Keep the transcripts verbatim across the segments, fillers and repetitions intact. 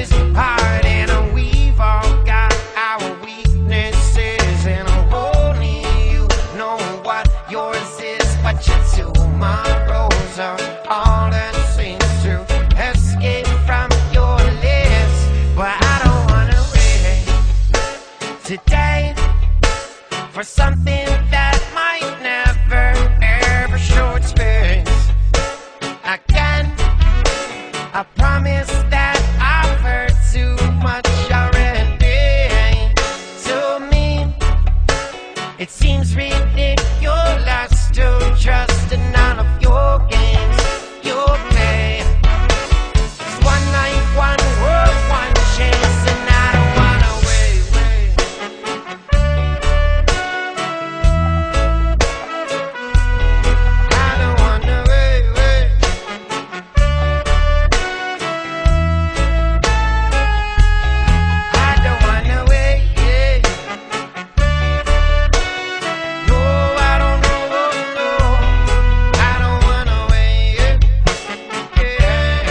is hard, and we've all got our weaknesses, and only you know what yours is. But your tomorrows are all that seems to escape from your lips. But I don't wanna wait today for something that might never ever show its face again. I promise that I've heard too much already. To me, it seems ridiculous to trust in none of your games you play. It's one night, one world, one chance, and I don't wanna wait, wait. I don't wanna wait, wait. I don't wanna wait, yeah. No, I don't know, no. I don't wanna wait, yeah.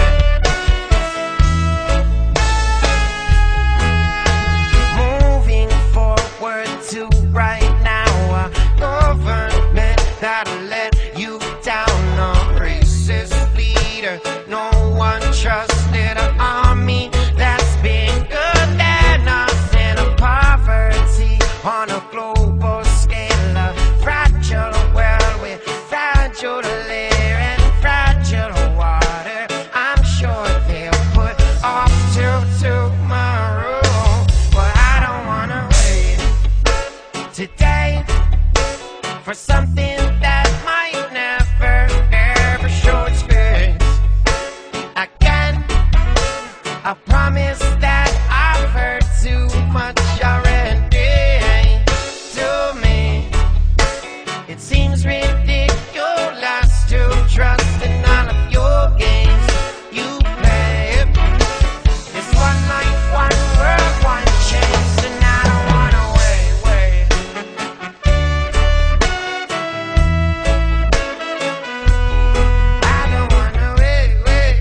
Moving forward to right now, a government that'll let you down, a racist leader no one trusted, an army that's bigger than us, and a poverty on a global scale, a fragile world with fragile air and fragile water. I'm sure they'll put off till tomorrow, but I don't wanna wait today for something that might never ever show its face again. I promise that I've heard too much already. To me, it seems ridiculous to trust in none of your games you play. It's one night, one world, one chance, and I don't wanna wait, wait. I don't wanna wait, wait.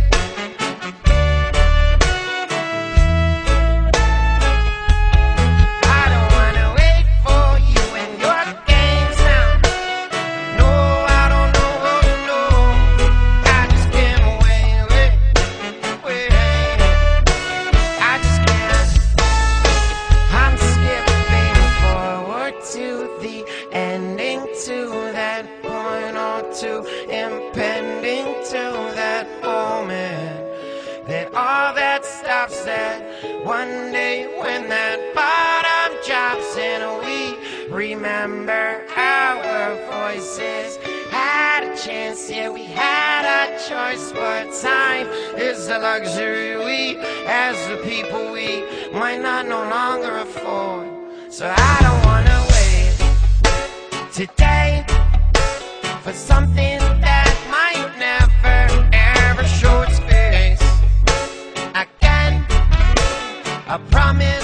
I don't wanna wait for you and your games now. No, I don't know, no. I just can't wait, wait, wait. I just can't. I'm skipping forward to the ending, to that point, or to impending, to that moment, that all that stops at one day when that bottom drops, and we remember our voices had a chance, yeah, we had a choice, but time is a luxury we, as the people, we might not no longer afford. So I don't wanna wait today for something that might never ever show its face again. I promise